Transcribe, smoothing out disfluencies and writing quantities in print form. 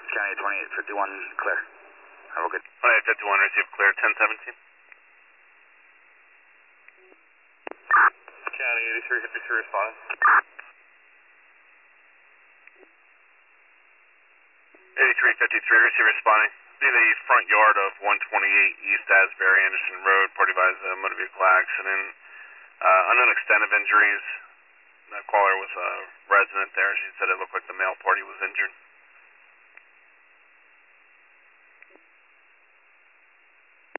County 2851, clear. Have a good. 2851, receive clear, 1017. County 8353 responding. 8353, receive responding. Be the front yard of 128 East Asbury Anderson Road, Port Device, motor vehicle accident. Unknown extent of injuries. The caller was a resident there. She said it looked like the male party was injured.